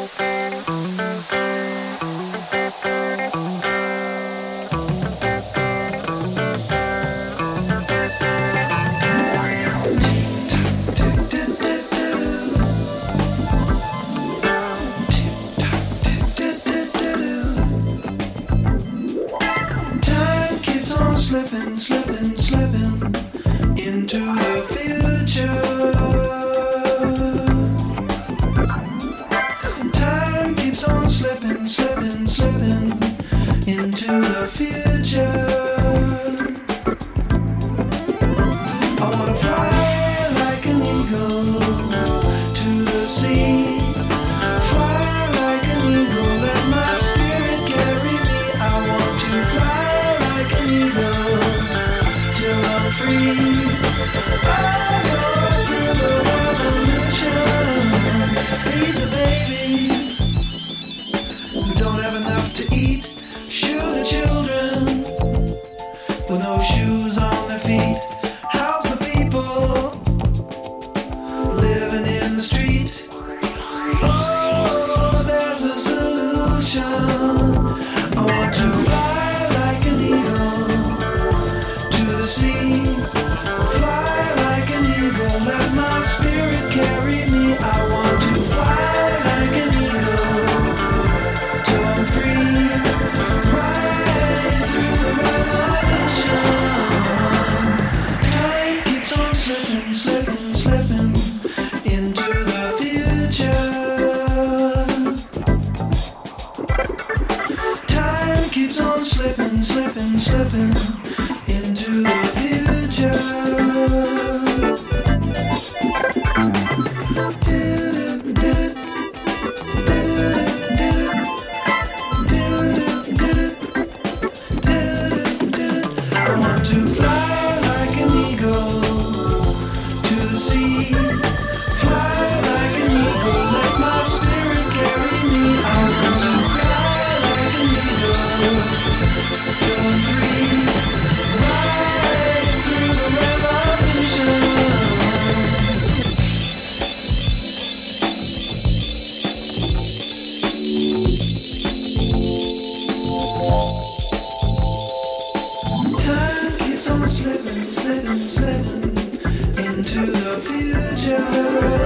Slipping, slipping, slipping into the future. Time keeps on slipping, slipping, slipping into the future. I wanna fly like an eagle to the sea. Fly like an eagle, let my spirit carry me. I want to fly like an eagle till I'm free. I go through the revolution. Feed the babies who don't have enough to eat. Shoe the children with no shoes on their feet. House the people living in the street. Oh, there's a solution. I want to fly like an eagle to the sea. Fly like an eagle, let my spirit carry me. I want to fly like an eagle till I'm free. Right through the revolution. Time keeps on slipping, slipping, slipping into the future. Time keeps on slipping, slipping, slipping into the future. I want to fly like an eagle to the sea. Fly like an eagle, let my spirit carry me. I want to fly like an eagle till I'm free. Right through the revolution. Time keeps on slipping, slipping, slipping into the future.